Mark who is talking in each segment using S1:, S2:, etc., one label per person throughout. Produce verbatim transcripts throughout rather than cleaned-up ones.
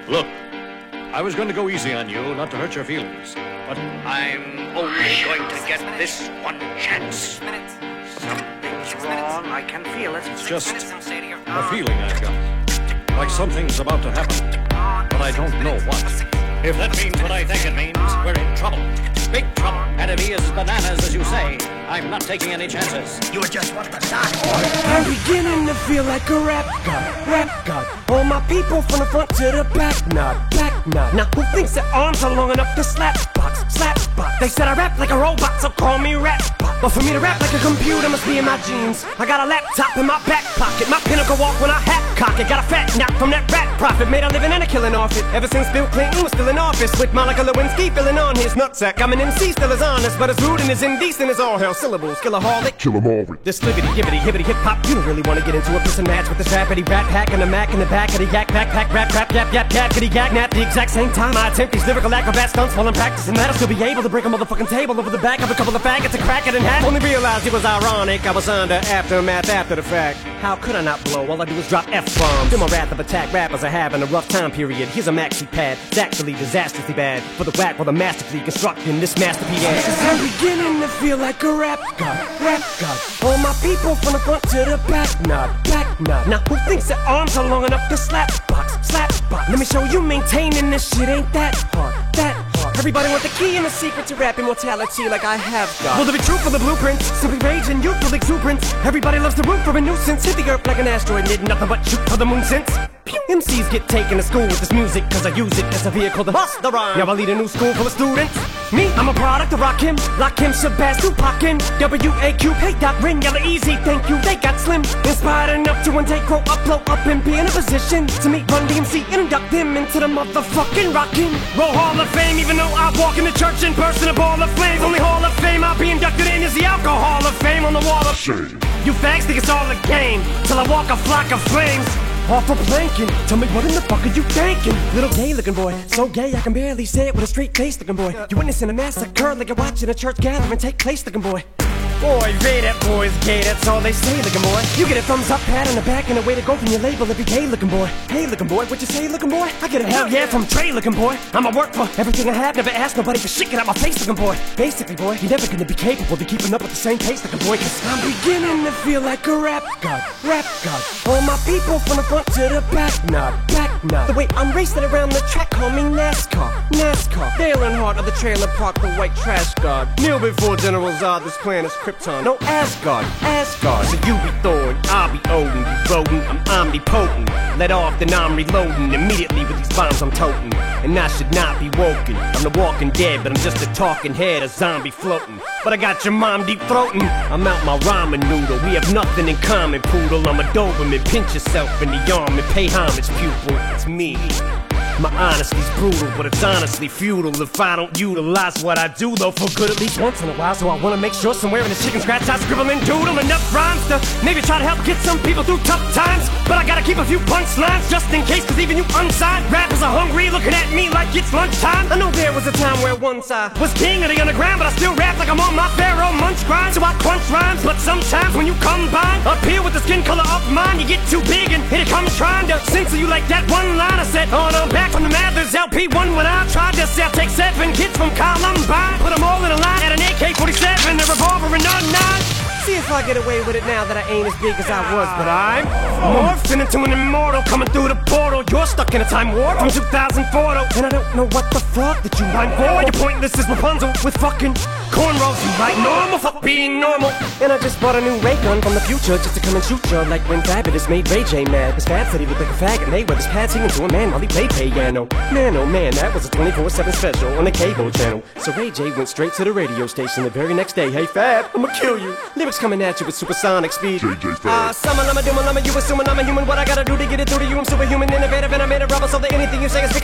S1: Look, I was going to go easy on you, not to hurt your feelings, but I'm only going to get this one chance. Something's wrong, I can feel it. It's just a feeling I've got. Like something's about to happen, but I don't know what. If that means what I think it means, we're in trouble. Big trouble. And if he is bananas, as you say, I'm not taking any chances.
S2: You are just what the Dark Order.
S3: I'm beginning to feel like a rap god, rap god. All my people from the front to the back, nod, back nod. Now who thinks their arms are long enough to slap box, slap box? They said I rap like a robot, so call me rap bot. But for me to rap like a computer must be in my genes. I got a laptop in my back pocket, my pinnacle walk when I hat cock it. Got a fat knock from that rat profit, made a living and a killing off it. Ever since Bill Clinton was still in office, with Monica Lewinsky filling on his nutsack. I'm an M C, still as honest, but as rude and as indecent as all hell. Syllables, killaholic,
S4: kill 'em all.
S3: This libbity, gibbity, hibbity, hip hop. You don't really want to get into a piss and match with this rapidy rat pack and the Mac in the back of the yak backpack, rap, rap, yap, yap, yap, kitty, yak, nap. The exact same time I attempt these lyrical acrobat stunts while I'm practicing that, I'll still be able to break a motherfucking table over the back of a couple of faggots and crack it in half. Only realized it was ironic, I was under aftermath after the fact. How could I not blow? All I do is drop F-bombs. Feel my wrath of attack rappers are having a rough time period. Here's a maxi pad, it's actually disastrously bad for the whack while I'm masterfully constructing this masterpiece. I'm beginning to feel like a rap god, rap god. All my people from the front to the back, nod, back nod. Now who thinks their arms are long enough to slap box, slap box? Let me show you maintaining this shit ain't that hard, that hard. Everybody want the key and the secret to rap immortality like I have got. Will there be truth for the blueprints? Simply rage and youthful exuberance. Everybody loves the root for a nuisance. Hit the earth like an asteroid, did nothing but shoot for the moon since. M Cs get taken to school with this music, cause I use it as a vehicle to bust the rhyme. Now I lead a new school full of students. Me, I'm a product of Rakim, Lakim, Shabazz, Tupac, W A Q, hey Doc, Rin, Yella Easy, thank you, they got slim. Inspired enough to one day grow up, blow up, and be in a position to meet Run D M C and induct them into the motherfucking Rockin' Roll Hall of Fame. Even though I walk in the church in person, a ball of flames. Only Hall of Fame I'll be inducted in is the Alcohol of Fame on the wall of shame. You fags think it's all a game, till I walk a flock of flames off a planking. Tell me what in the fuck are you thinking? Little gay looking boy, so gay I can barely say it with a straight face looking boy. You witnessing a massacre like you're watching a church gathering take place looking boy. Boy, they that boy's gay, that's all they say looking boy. You get a thumbs up, pat on the back, and a way to go from your label if you gay looking boy. Hey looking boy, what you say looking boy? I get a hell yeah from Trey looking boy. I'ma work for everything I have, never ask nobody for shit, get out my face looking boy. Basically boy, you're never gonna be capable of keeping up with the same pace looking boy, cause I'm beginning to feel like a rap god, rap god. All my people from the front to the back, nod, back nod. The way I'm racing around the track, call me NASCAR, NASCAR. Dale Earnhardt of the trailer park, the white trash god. Kneel before General Zod, this planet's Krypton. No Asgard, Asgard. So you be Thor, I'll be Odin. You rodent, I'm omnipotent. Let off, then I'm reloading. Immediately with these bombs I'm toting. And I should not be woken. I'm the walking dead, but I'm just a talking head, a zombie floating. But I got your mom deep throating. I'm out my ramen noodle. We have nothing in common, poodle. I'm a Doberman. Pinch yourself in the arm and pay homage, pupil. It's me. My honesty's brutal, but it's honestly futile if I don't utilize what I do, though, for good at least once in a while. So I wanna make sure somewhere in the chicken scratch I scribble and doodle enough rhymes to maybe try to help get some people through tough times. But I gotta keep a few punchlines just in case, cause even you unsigned rappers are hungry, looking at me like it's lunchtime. I know there was a time where once I was king of the underground, but I still rap like I'm on my Pharaoh Munch grind. So I crunch rhymes, but sometimes when you combine up here with the skin color of mine, you get too big and here it comes trying to censor you like that one line I said. Oh no, back from the Mathers L P one when I tried to sell. Take seven kids from Columbine, put them all in a line at an A K forty-seven, a revolver and a nine. See if I get away with it now that I ain't as big as I was, but I'm morphing into an immortal coming through the portal. You're stuck in a time warp from two thousand four though, and I don't know what the fuck that you mind for. You're pointless as Rapunzel with fucking cornrows. You like normal, fuck being normal. And I just bought a new ray gun from the future just to come and shoot you, like when Fabulous made Ray J mad. His Fab said he looked like a faggot, and they were his pad singing to a man while he played piano. Man, oh man, that was a twenty-four seven special on the cable channel. So Ray J went straight to the radio station the very next day. Hey Fab, I'ma kill you. Lyrics coming at you with supersonic speed.
S4: J J Fab.
S3: Ah, uh, summon, I'm a doom, I'm a you assuming I'm a human. What I gotta do to get it through to you? I'm superhuman, innovative, and I made a rubber so that anything you say is ricocheting off of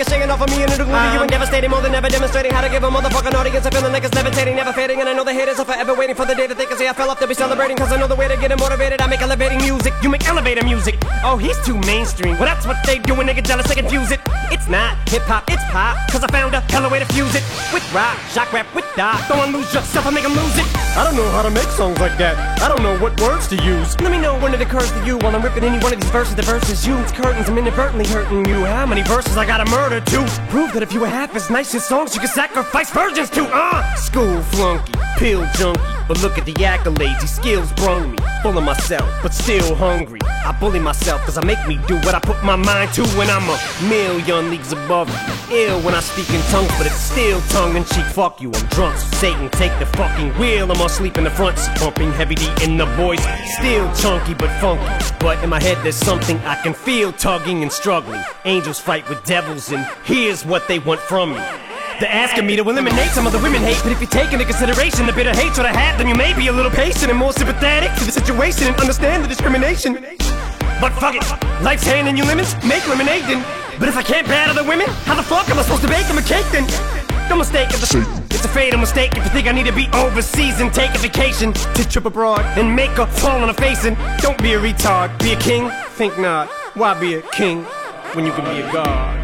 S3: for me and it'll glue to you and devastating more than ever, demonstrating how to give a motherfucking audience a feeling like it's levitating, never fading. And I know the haters are forever waiting for the day that they can say I fell off to be celebrating, cause I know the way to get them motivated. I make elevating music, you make elevator music. Oh, he's too mainstream, well that's what they do when they get jealous, they confuse it. It's not hip-hop, it's pop, cause I found a hella way to fuse it. With rock, shock rap, with dot, don't wanna lose yourself, I make them lose it. I don't know how to make songs like that, I don't know what words to use. Let me know when it occurs to you while I'm ripping any one of these verses. The verses you, it's curtains, I'm inadvertently hurting you. How many verses I gotta murder to prove that if you were half as nice as songs you could sacrifice virgins to? Uh! School flunky, pill junkie, but look at the accolades, these skills brung me. Full of myself, but still hungry. I bully myself cause I make me do what I put my mind to when I'm a million leagues above you. Ill when I speak in tongues, but it's still tongue-in-cheek. Fuck you, I'm drunk, so Satan take the fucking wheel. I'm asleep in the front, pumping heavy D in the voice. Still chunky but funky, but in my head there's something I can feel tugging and struggling. Angels fight with devils and here's what they want from me. They're asking me to eliminate some of the women hate, but if you take into consideration the bitter hatred I had, then you may be a little patient and more sympathetic to the situation and understand the discrimination. But fuck it, life's handing you lemons, make lemonade then. But if I can't battle the women, how the fuck am I supposed to bake them a cake then? Don't mistake it, it's a fatal mistake if you think I need to be overseas and take a vacation to trip abroad and make a fall on a face. And don't be a retard, be a king? Think not, why be a king when you can be a god?